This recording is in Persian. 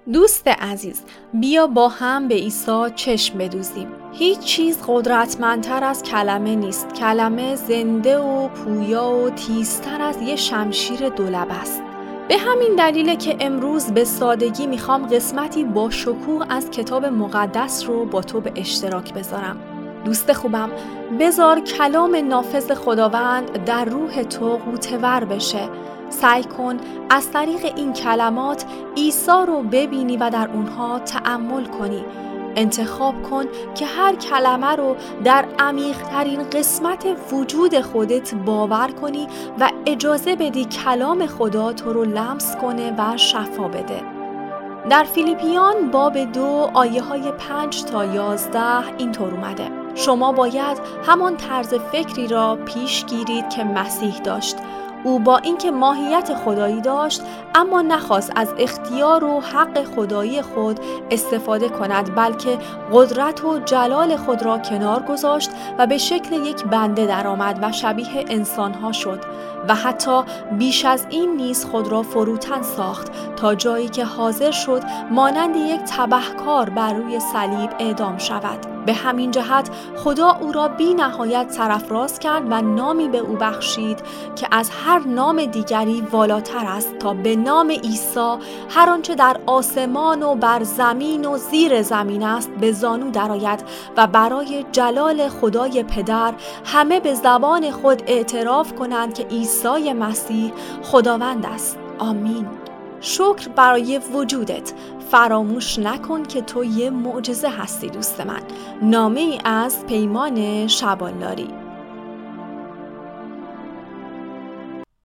دوست عزیز، بیا با هم به عیسی چشم بدوزیم. هیچ چیز قدرتمندتر از کلمه نیست. کلمه زنده و پویا و تیزتر از یه شمشیر دولب است. به همین دلیله که امروز به سادگی میخوام قسمتی با شکوه از کتاب مقدس رو با تو به اشتراک بذارم. دوست خوبم، بذار کلام نافذ خداوند در روح تو غوطه‌ور بشه. سعی کن از طریق این کلمات عیسی رو ببینی و در اونها تأمل کنی. انتخاب کن که هر کلمه رو در عمیق‌ترین قسمت وجود خودت باور کنی و اجازه بدی کلام خدا تو رو لمس کنه و شفا بده. در فیلیپیان باب 2 آیه های 5 تا 11 اینطور اومده: شما باید همان طرز فکری را پیش گیرید که مسیح داشت. او با اینکه ماهیت خدایی داشت اما نخواست از اختیار و حق خدایی خود استفاده کند، بلکه قدرت و جلال خود را کنار گذاشت و به شکل یک بنده درآمد و شبیه انسانها شد و حتی بیش از این نیز خود را فروتن ساخت تا جایی که حاضر شد مانند یک تبهکار بر روی صلیب اعدام شود. به همین جهت خدا او را بی نهایت سرافراز کرد و نامی به او بخشید که از هر نام دیگری والاتر است، تا به نام عیسی هر آنچه در آسمان و بر زمین و زیر زمین است به زانو درآید و برای جلال خدای پدر همه به زبان خود اعتراف کنند که عیسی مسیح خداوند است. آمین. شکر برای وجودت. فراموش نکن که تو یه معجزه هستی دوست من. نامه ای از پیمان شبانلاری.